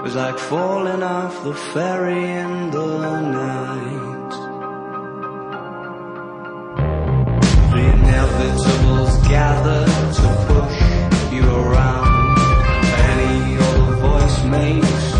was like falling off the ferry in the night. The inevitables gather to push you around. Any other voice makes